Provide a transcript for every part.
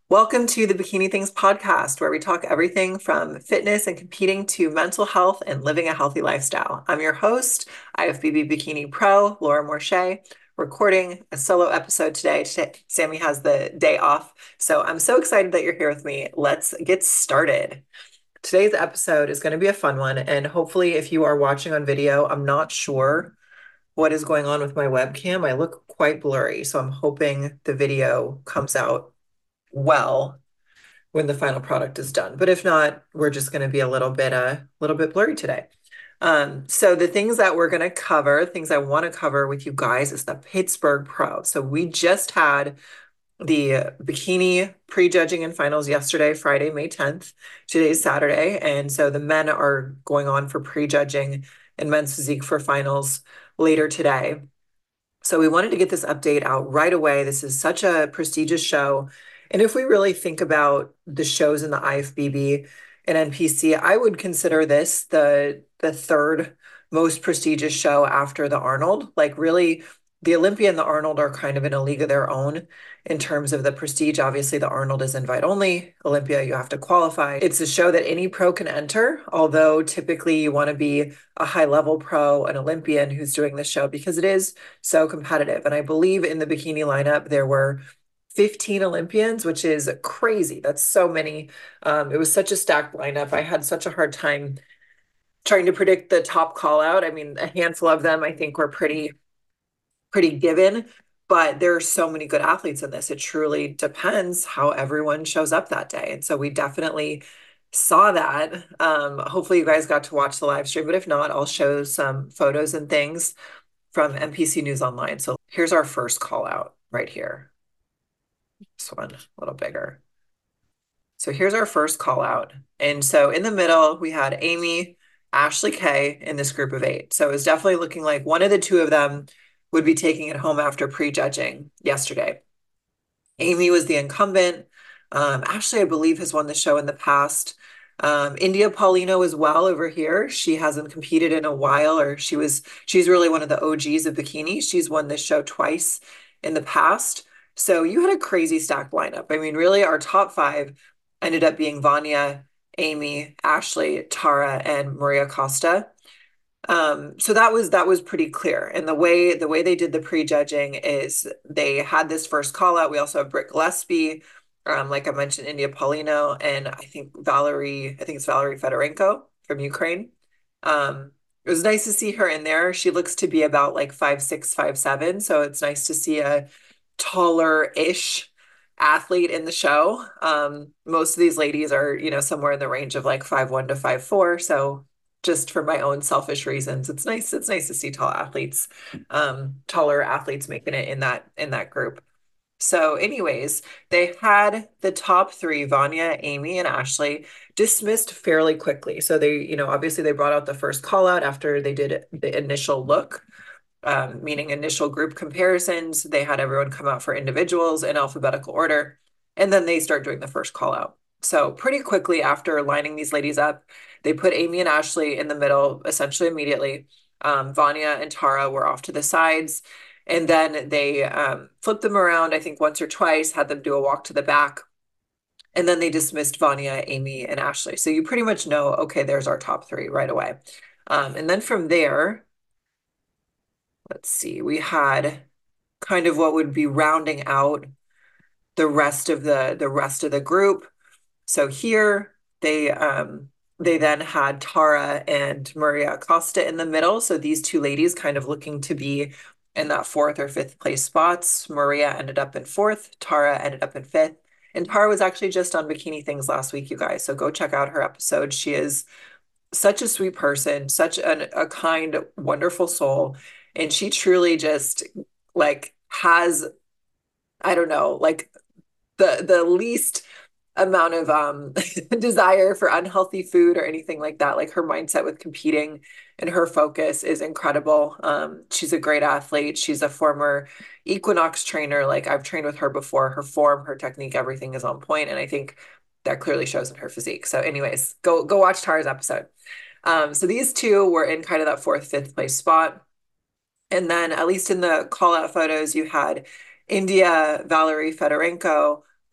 Welcome to the Bikini Things podcast, where we talk everything from fitness and competing to mental health and living a healthy lifestyle. I'm your host, IFBB Bikini Pro, Laura Morche, recording a solo episode today. Sammy has the day off, so I'm so excited that you're here with me. Let's get started. Today's episode is going to be a fun one, and hopefully, if you are watching on video, I'm not sure what is going on with my webcam. I look quite blurry, so I'm hoping the video comes out well when the final product is done. But if not, we're just going to be a little bit blurry today. So the things that we're going to cover, things I want to cover with you guys is the Pittsburgh Pro. So we just had the bikini prejudging and finals yesterday, Friday, May 10th. Today's Saturday. And so the men are going on for prejudging and men's physique for finals later today. So we wanted to get this update out right away. This is such a prestigious show. And if we really think about the shows in the IFBB and NPC, I would consider this the third most prestigious show after the Arnold. Like really, the Olympia and the Arnold are kind of in a league of their own in terms of the prestige. Obviously, the Arnold is invite only. Olympia, you have to qualify. It's a show that any pro can enter, although typically you want to be a high level pro, an Olympian who's doing the show because it is so competitive. And I believe in the bikini lineup, there were 15 Olympians, which is crazy. That's so many. It was such a stacked lineup. I had such a hard time trying to predict the top call out. I mean, a handful of them I think were pretty given, but there are so many good athletes in this. It truly depends how everyone shows up that day. And so we definitely saw that. Hopefully you guys got to watch the live stream, but if not, I'll show some photos and things from NPC News Online. So here's our first call out right here. This one, a little bigger. So here's our first call out. And so in the middle, we had Amy, Ashley Kay in this group of eight. So it was definitely looking like one of the two of them would be taking it home after prejudging yesterday. Amy was the incumbent. Ashley, I believe, has won the show in the past. India Paulino as well over here. She hasn't competed in a while, or she's really one of the OGs of bikini. She's won this show twice in the past. So you had a crazy stacked lineup. I mean, really, our top five ended up being Vanya, Amy, Ashley, Tara, and Maria Costa. So that was pretty clear. And the way they did the prejudging is they had this first call out. We also have Britt Gillespie, like I mentioned, India Paulino, and I think it's Valerie Fedorenko from Ukraine. It was nice to see her in there. She looks to be about like 5'6", 5'7", so it's nice to see a taller-ish athlete in the show. Most of these ladies are, somewhere in the range of like 5'1" to 5'4", so just for my own selfish reasons, it's nice to see taller athletes making it in that group. So anyways, they had the top three, Vanya, Amy, and Ashley, dismissed fairly quickly. So they, obviously they brought out the first call out after they did the initial look, meaning initial group comparisons. They had everyone come out for individuals in alphabetical order, and then they start doing the first call out. So pretty quickly after lining these ladies up, they put Amy and Ashley in the middle, essentially immediately. Vanya and Tara were off to the sides. And then they flipped them around, I think once or twice, had them do a walk to the back. And then they dismissed Vanya, Amy, and Ashley. So you pretty much know, okay, there's our top three right away. And then from there, let's see, we had kind of what would be rounding out the rest of the group. So here they then had Tara and Maria Costa in the middle. So these two ladies kind of looking to be in that fourth or fifth place spots. Maria ended up in fourth, Tara ended up in fifth. And Tara was actually just on Bikini Things last week, you guys. So go check out her episode. She is such a sweet person, such a kind, wonderful soul. And she truly just like has, I don't know, like the least amount of desire for unhealthy food or anything like that. Like her mindset with competing and her focus is incredible. She's a great athlete. She's a former Equinox trainer. Like I've trained with her before. Her form, her technique, everything is on point, and I think that clearly shows in her physique. So, anyways, go watch Tara's episode. So these two were in kind of that fourth, fifth place spot. And then, at least in the call out photos, you had India Valerie Fedorenko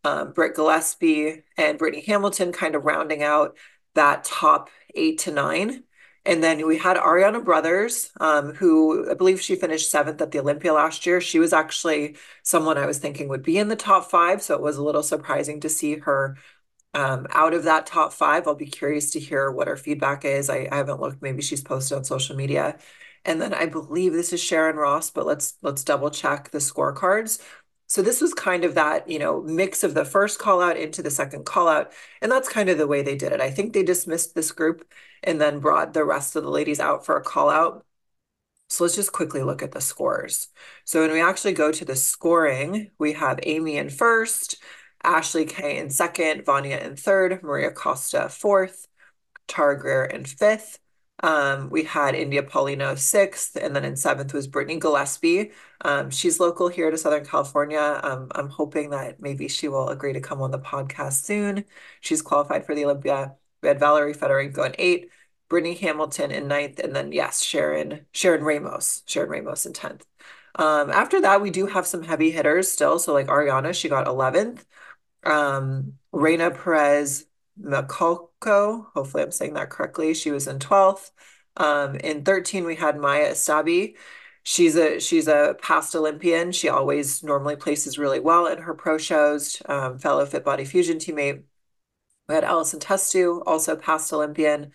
Britt Gillespie and Brittany Hamilton kind of rounding out that top 8 to 9. And then we had Ariana Brothers, who I believe she finished seventh at the Olympia last year. She was actually someone I was thinking would be in the top five, so it was a little surprising to see her out of that top five. I'll be curious to hear what her feedback is. I haven't looked. Maybe she's posted on social media. And then I believe this is Sharon Ross, but let's double check the scorecards. So this was kind of that, mix of the first call out into the second call out. And that's kind of the way they did it. I think they dismissed this group and then brought the rest of the ladies out for a call out. So let's just quickly look at the scores. So when we actually go to the scoring, we have Amy in first, Ashley Kay in second, Vanya in third, Maria Costa fourth, Tara Greer in fifth. We had India Paulino sixth, and then in seventh was Brittany Gillespie. She's local here to Southern California. I'm hoping that maybe she will agree to come on the podcast soon. She's qualified for the Olympia. We had Valerie Fedorenko in eighth, Brittany Hamilton in ninth, and then yes, Sharon Ramos in 10th. After that, we do have some heavy hitters still. So like Ariana, she got 11th. Reina Perez Macolco, hopefully I'm saying that correctly. She was in 12th. In 13, we had Maya Estabi. She's a past Olympian. She always normally places really well in her pro shows. Fellow Fit Body Fusion teammate. We had Allison Testu, also past Olympian.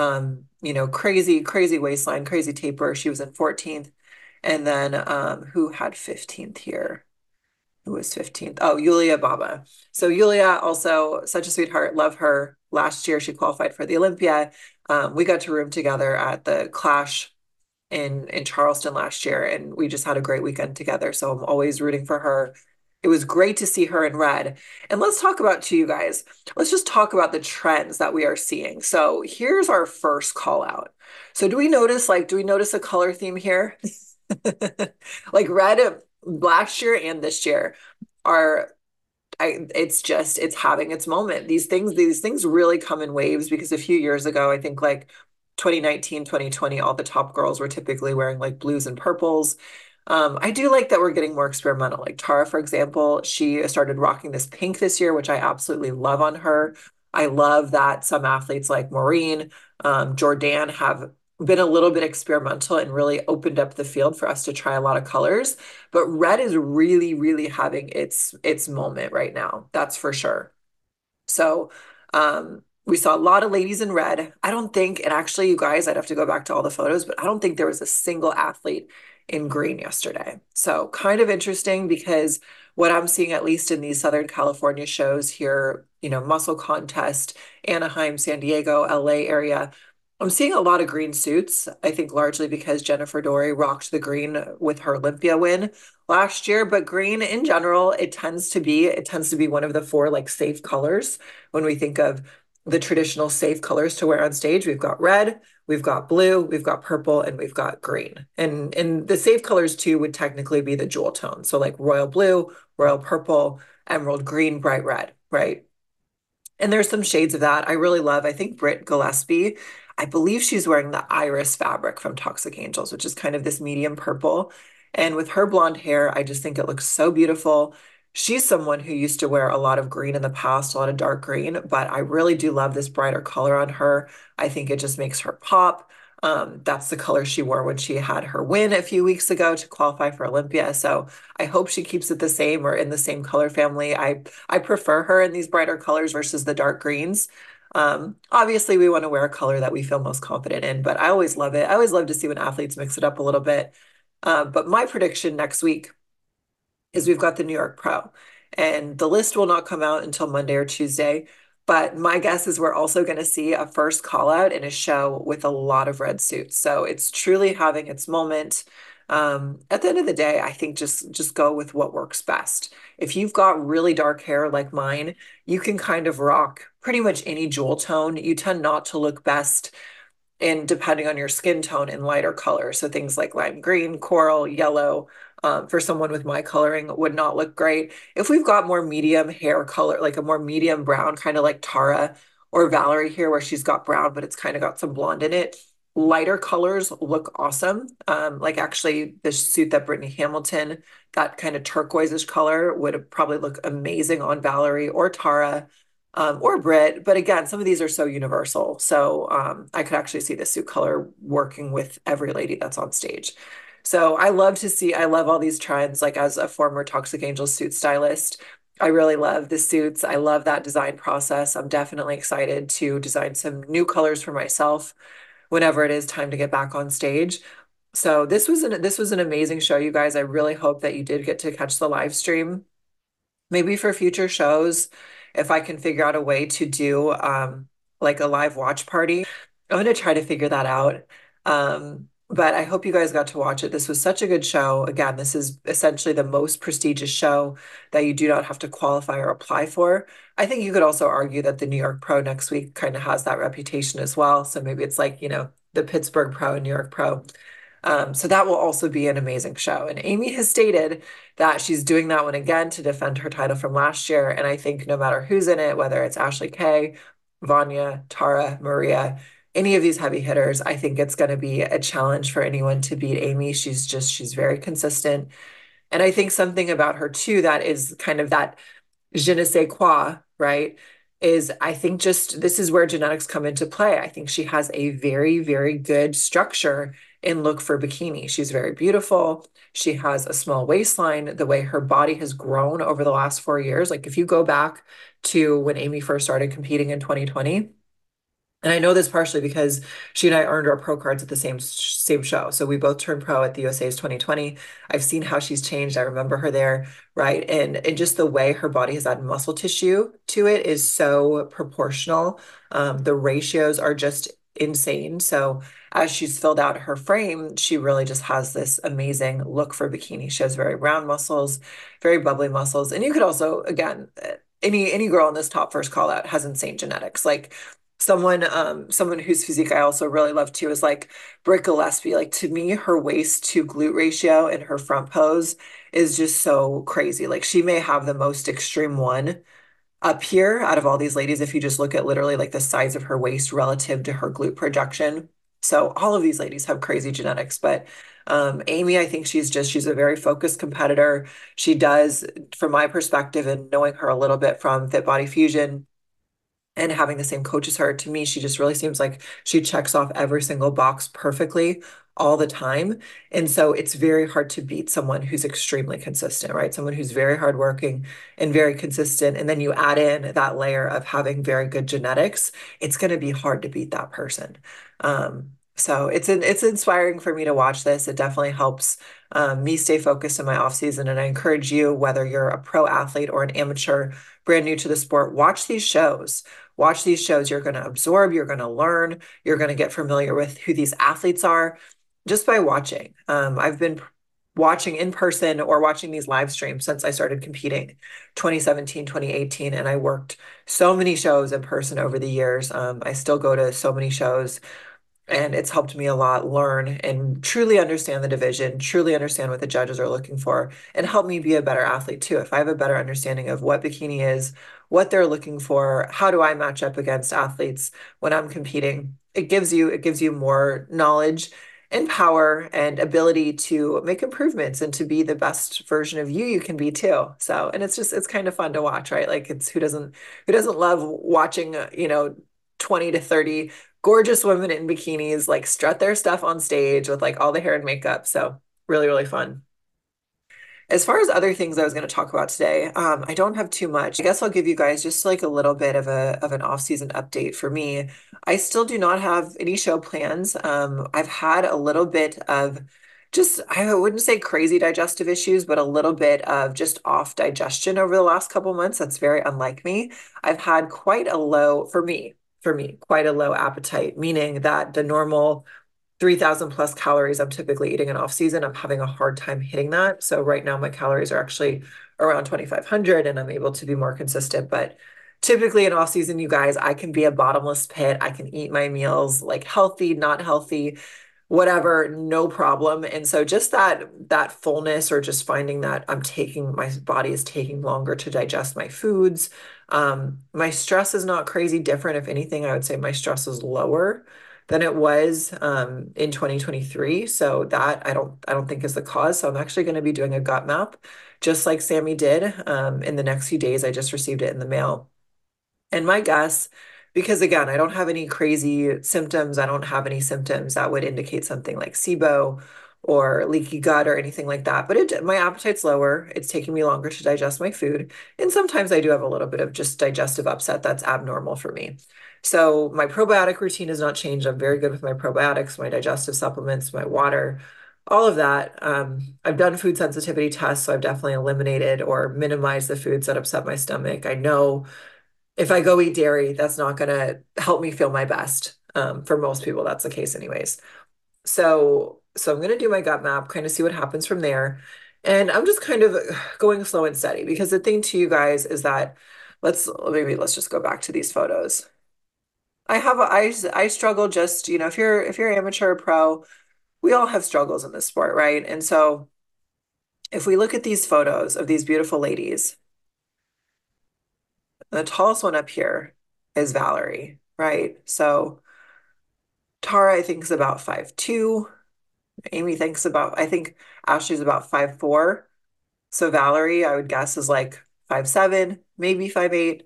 Crazy, crazy waistline, crazy taper. She was in 14th. And then who had 15th here? Who was 15th? Oh, Yulia Baba. So Yulia, also such a sweetheart. Love her. Last year, she qualified for the Olympia. We got to room together at the Clash in Charleston last year, and we just had a great weekend together. So I'm always rooting for her. It was great to see her in red. And let's talk about to you guys. Let's just talk about the trends that we are seeing. So here's our first call out. So do we notice a color theme here? Like red last year and this year are it's having its moment. These things really come in waves because a few years ago, I think like 2019, 2020, all the top girls were typically wearing like blues and purples. I do like that we're getting more experimental. Like Tara, for example, she started rocking this pink this year, which I absolutely love on her. I love that some athletes like Maureen, Jordan have been a little bit experimental and really opened up the field for us to try a lot of colors. But red is really, really having its moment right now. That's for sure. So we saw a lot of ladies in red. I don't think, and actually, you guys, I'd have to go back to all the photos, but I don't think there was a single athlete in green yesterday. So kind of interesting because what I'm seeing, at least in these Southern California shows here, Muscle Contest, Anaheim, San Diego, LA area, I'm seeing a lot of green suits. I think largely because Jennifer Dory rocked the green with her Olympia win last year. But green in general, it tends to be one of the four like safe colors when we think of the traditional safe colors to wear on stage. We've got red, we've got blue, we've got purple, and we've got green. And the safe colors too would technically be the jewel tone. So like royal blue, royal purple, emerald green, bright red, right? And there's some shades of that I really love. I think Britt Gillespie, I believe she's wearing the iris fabric from Toxic Angels, which is kind of this medium purple. And with her blonde hair, I just think it looks so beautiful. She's someone who used to wear a lot of green in the past, a lot of dark green, but I really do love this brighter color on her. I think it just makes her pop. That's the color she wore when she had her win a few weeks ago to qualify for Olympia. So I hope she keeps it the same or in the same color family. I prefer her in these brighter colors versus the dark greens. Obviously, we want to wear a color that we feel most confident in, but I always love it. I always love to see when athletes mix it up a little bit. But my prediction next week is we've got the New York Pro, and the list will not come out until Monday or Tuesday. But my guess is we're also going to see a first call out in a show with a lot of red suits. So it's truly having its moment. At the end of the day, I think just go with what works best. If you've got really dark hair like mine, you can kind of rock pretty much any jewel tone. You tend not to look best and depending on your skin tone in lighter colors. So things like lime green, coral, yellow, for someone with my coloring would not look great. If we've got more medium hair color, like a more medium brown, kind of like Tara or Valerie here, where she's got brown, but it's kind of got some blonde in it, lighter colors look awesome. Like actually the suit that Brittany Hamilton, that kind of turquoise-ish color would probably look amazing on Valerie or Tara, or Britt. But again, some of these are so universal. So I could actually see the suit color working with every lady that's on stage. So I love all these trends. Like as a former Toxic Angel suit stylist, I really love the suits. I love that design process. I'm definitely excited to design some new colors for myself whenever it is time to get back on stage. So this was an amazing show, you guys. I really hope that you did get to catch the live stream. Maybe for future shows, if I can figure out a way to do like a live watch party, I'm gonna try to figure that out. But I hope you guys got to watch it. This was such a good show. Again, this is essentially the most prestigious show that you do not have to qualify or apply for. I think you could also argue that the New York Pro next week kind of has that reputation as well. So maybe it's like, the Pittsburgh Pro and New York Pro. So that will also be an amazing show. And Amy has stated that she's doing that one again to defend her title from last year. And I think no matter who's in it, whether it's Ashley Kay, Vanya, Tara, Maria, any of these heavy hitters, I think it's going to be a challenge for anyone to beat Amy. She's very consistent. And I think something about her too that is kind of that je ne sais quoi, right? Is I think just this is where genetics come into play. I think she has a very, very good structure in look for bikini. She's very beautiful. She has a small waistline. The way her body has grown over the last 4 years, like if you go back to when Amy first started competing in 2020, and I know this partially because she and I earned our pro cards at the same show. So we both turned pro at the USA's 2020. I've seen how she's changed. I remember her there, right? And just the way her body has added muscle tissue to it is so proportional. The ratios are just insane. So as she's filled out her frame, she really just has this amazing look for bikini. She has very round muscles, very bubbly muscles. And you could also, again, any girl in this top first call out has insane genetics. Like someone whose physique I also really love too is like Britt Gillespie. Like to me, her waist to glute ratio and her front pose is just so crazy. Like she may have the most extreme one up here out of all these ladies if you just look at literally like the size of her waist relative to her glute projection. So all of these ladies have crazy genetics, but Amy, I think she's a very focused competitor. She does, from my perspective and knowing her a little bit from Fit Body Fusion, and having the same coach as her, to me, she just really seems like she checks off every single box perfectly all the time. And so it's very hard to beat someone who's extremely consistent, right? Someone who's very hardworking and very consistent. And then you add in that layer of having very good genetics, it's going to be hard to beat that person. So it's inspiring for me to watch this. It definitely helps me stay focused in my off season. And I encourage you, whether you're a pro athlete or an amateur brand new to the sport, watch these shows. Watch these shows. You're going to absorb, you're going to learn, you're going to get familiar with who these athletes are just by watching. I've been watching in person or watching these live streams since I started competing 2017, 2018, and I worked so many shows in person over the years. I still go to so many shows. And it's helped me a lot learn and truly understand the division, truly understand what the judges are looking for, and help me be a better athlete too. If I have a better understanding of what bikini is, what they're looking for, how do I match up against athletes when I'm competing, it gives you more knowledge and power and ability to make improvements and to be the best version of you can be too. So, and it's kind of fun to watch, right? Like it's who doesn't love watching, 20 to 30 gorgeous women in bikinis like strut their stuff on stage with like all the hair and makeup. So really, really fun. As far as other things I was going to talk about today, I don't have too much. I guess I'll give you guys just like a little bit of an off-season update for me. I still do not have any show plans. I've had a little bit of just, I wouldn't say crazy digestive issues, but a little bit of just off digestion over the last couple months. That's very unlike me. I've had quite a low, for me, quite a low appetite, meaning that the normal 3,000 plus calories I'm typically eating in off season, I'm having a hard time hitting that. So right now my calories are actually around 2,500 and I'm able to be more consistent. But typically in off season, you guys, I can be a bottomless pit. I can eat my meals like healthy, not healthy, whatever, no problem. And so just that fullness or just finding that my body is taking longer to digest my foods. My stress is not crazy different. If anything, I would say my stress is lower than it was in 2023. So that I don't think is the cause. So I'm actually going to be doing a gut map, just like Sammy did in the next few days. I just received it in the mail. And my guess, because again, I don't have any crazy symptoms, I don't have any symptoms that would indicate something like SIBO or leaky gut or anything like that. But my appetite's lower. It's taking me longer to digest my food. And sometimes I do have a little bit of just digestive upset that's abnormal for me. So my probiotic routine has not changed. I'm very good with my probiotics, my digestive supplements, my water, all of that. I've done food sensitivity tests, so I've definitely eliminated or minimized the foods that upset my stomach. I know if I go eat dairy, that's not going to help me feel my best. For most people, that's the case anyways. So I'm going to do my gut map, kind of see what happens from there. And I'm just kind of going slow and steady because the thing to you guys is that let's just go back to these photos. I struggle just, if you're amateur or pro, we all have struggles in this sport, right? And so if we look at these photos of these beautiful ladies, the tallest one up here is Valerie, right? So Tara, I think, is about 5'2". Amy thinks I think Ashley's about 5'4". So Valerie, I would guess, is like 5'7", maybe 5'8".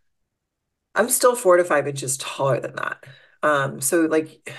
I'm still 4 to 5 inches taller than that. So like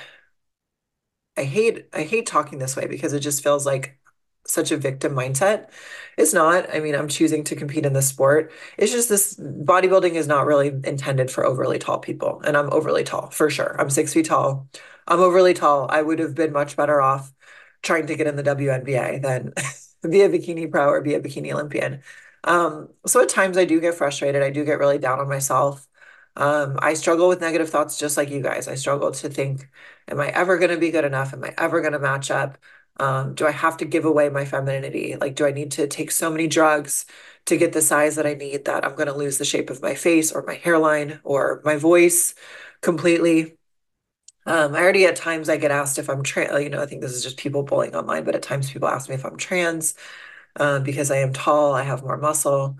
I hate talking this way because it just feels like such a victim mindset. It's not. I mean, I'm choosing to compete in this sport. It's just this bodybuilding is not really intended for overly tall people. And I'm overly tall for sure. I'm 6 feet tall. I'm overly tall. I would have been much better off trying to get in the WNBA than be a bikini pro or be a bikini Olympian. So at times I do get frustrated. I do get really down on myself. I struggle with negative thoughts just like you guys. I struggle to think, am I ever going to be good enough? Am I ever going to match up? Do I have to give away my femininity? Like, do I need to take so many drugs to get the size that I need that I'm going to lose the shape of my face or my hairline or my voice completely? I already at times I get asked if I'm trans, I think this is just people bullying online, but at times people ask me if I'm trans, because I am tall, I have more muscle.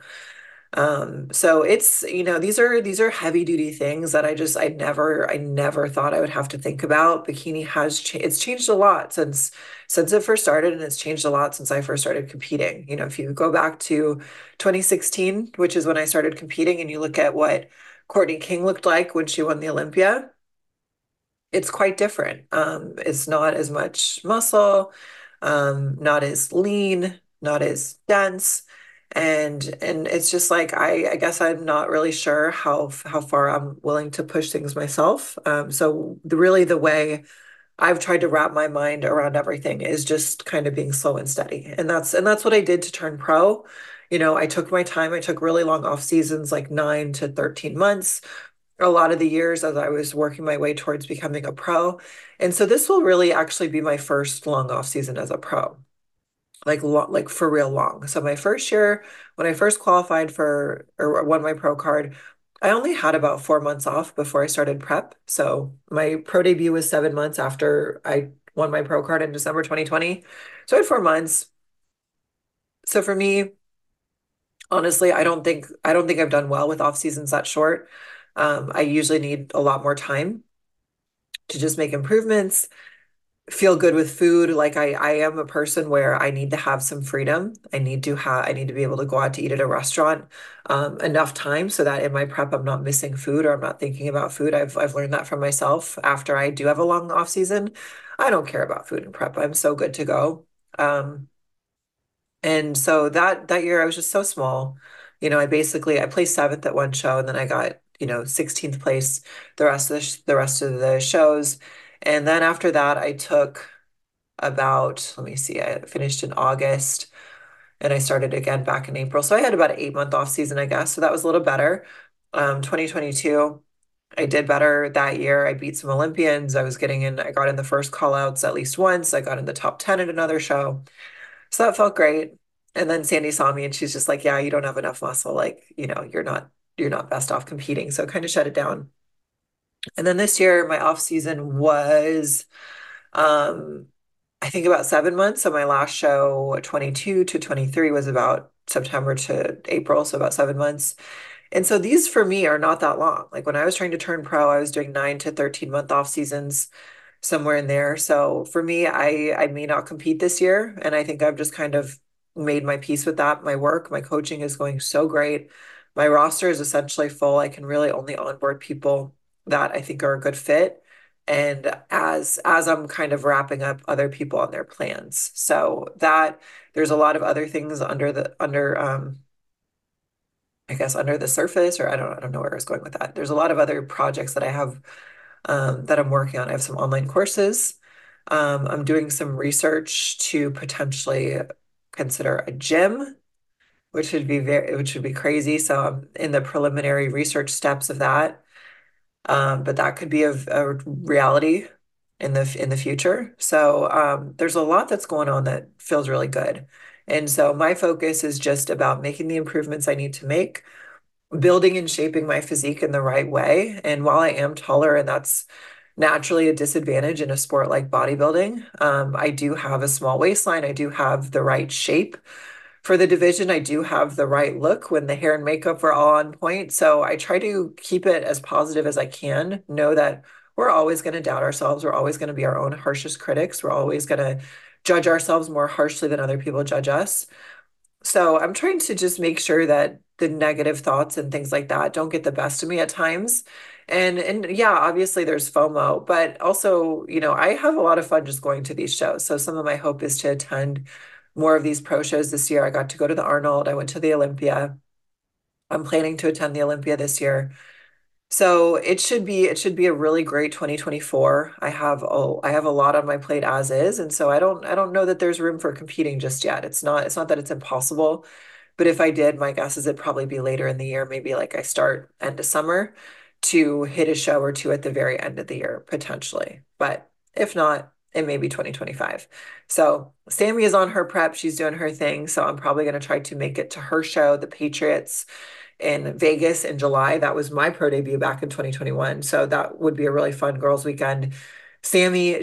So it's, these are heavy duty things that I never thought I would have to think about. Bikini it's changed a lot since it first started, and it's changed a lot since I first started competing. If you go back to 2016, which is when I started competing, and you look at what Courtney King looked like when she won the Olympia, it's quite different. It's not as much muscle, not as lean, not as dense. And it's just like I guess I'm not really sure how far I'm willing to push things myself. So really the way I've tried to wrap my mind around everything is just kind of being slow and steady. And that's what I did to turn pro. I took my time. I took really long off seasons, like 9 to 13 months, a lot of the years as I was working my way towards becoming a pro. And so this will really actually be my first long off season as a pro, like for real long. So my first year, when I first qualified for or won my pro card, I only had about 4 months off before I started prep. So my pro debut was 7 months after I won my pro card in December 2020. So I had 4 months. So for me, honestly, I don't think I've done well with off seasons that short. I usually need a lot more time to just make improvements, feel good with food. Like I am a person where I need to have some freedom. I need to be able to go out to eat at a restaurant enough time so that in my prep I'm not missing food or I'm not thinking about food. I've learned that from myself after I do have a long off season. I don't care about food in prep. I'm so good to go. And so that year I was just so small. I placed seventh at one show and then I got, 16th place the rest of the shows. And then after that I took about, let me see, I finished in August and I started again back in April. So I had about an 8 month off season, I guess. So that was a little better. 2022, I did better that year. I beat some Olympians. I got in the first call outs at least once. I got in the top 10 at another show. So that felt great. And then Sandy saw me and she's just like, yeah, you don't have enough muscle. Like, you're not best off competing. So kind of shut it down. And then this year, my off season was, um, I think about 7 months. So my last show, 22 to 23, was about September to April. So about 7 months. And so these for me are not that long. Like when I was trying to turn pro, I was doing 9 to 13 month off seasons, somewhere in there. So for me, I may not compete this year, and I think I've just kind of made my peace with that. My work, my coaching is going so great. My roster is essentially full. I can really only onboard people that I think are a good fit. And as I'm kind of wrapping up other people on their plans. So that there's a lot of other things under I guess under the surface, or I don't know where I was going with that. There's a lot of other projects that I have that I'm working on. I have some online courses. I'm doing some research to potentially consider a gym, which would be crazy. So I'm in the preliminary research steps of that. But that could be a reality in the future. So there's a lot that's going on that feels really good. And so my focus is just about making the improvements I need to make, building and shaping my physique in the right way. And while I am taller, and that's naturally a disadvantage in a sport like bodybuilding, I do have a small waistline. I do have the right shape for the division. I do have the right look when the hair and makeup are all on point. So I try to keep it as positive as I can. Know that we're always going to doubt ourselves. We're always going to be our own harshest critics. We're always going to judge ourselves more harshly than other people judge us. So I'm trying to just make sure that the negative thoughts and things like that don't get the best of me at times. And yeah, obviously there's FOMO, but also, I have a lot of fun just going to these shows. So some of my hope is to attend more of these pro shows this year. I got to go to the Arnold, I went to the Olympia. I'm planning to attend the Olympia this year. So it should be a really great 2024. I have a lot on my plate as is, and so I don't know that there's room for competing just yet. It's not that it's impossible, but if I did, my guess is it'd probably be later in the year, maybe like I start end of summer to hit a show or two at the very end of the year, potentially. But if not, it may be 2025. So Sammy is on her prep. She's doing her thing. So I'm probably going to try to make it to her show, the Patriots in Vegas in July. That was my pro debut back in 2021. So that would be a really fun girls' weekend. Sammy,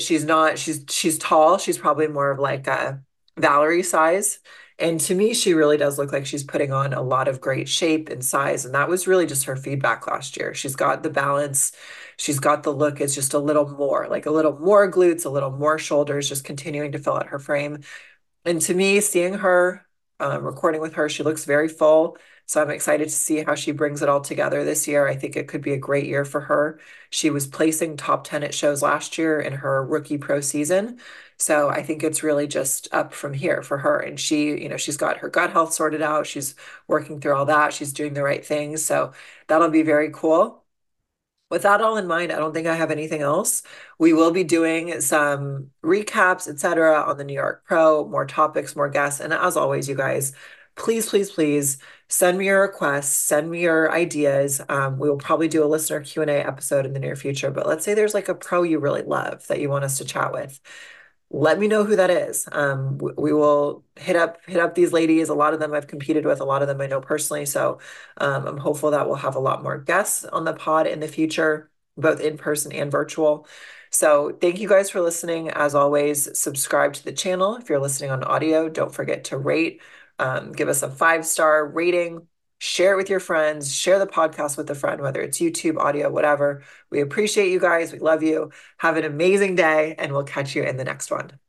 she's tall. She's probably more of like a Valerie size. And to me, she really does look like she's putting on a lot of great shape and size. And that was really just her feedback last year. She's got the balance, she's got the look. It's just a little more, like a little more glutes, a little more shoulders, just continuing to fill out her frame. And to me, seeing her, recording with her, she looks very full. So I'm excited to see how she brings it all together this year. I think it could be a great year for her. She was placing top 10 at shows last year in her rookie pro season. So I think it's really just up from here for her. And she's got her gut health sorted out. She's working through all that. She's doing the right things. So that'll be very cool. With that all in mind, I don't think I have anything else. We will be doing some recaps, etc., on the New York Pro, more topics, more guests. And as always, you guys, please, please, please send me your requests, send me your ideas. We will probably do a listener Q&A episode in the near future, but let's say there's like a pro you really love that you want us to chat with. Let me know who that is. We will hit up these ladies. A lot of them I've competed with, a lot of them I know personally. So I'm hopeful that we'll have a lot more guests on the pod in the future, both in person and virtual. So thank you guys for listening. As always, subscribe to the channel. If you're listening on audio, don't forget to rate, give us a 5-star rating, share it with your friends, share the podcast with a friend, whether it's YouTube, audio, whatever. We appreciate you guys. We love you. Have an amazing day, and we'll catch you in the next one.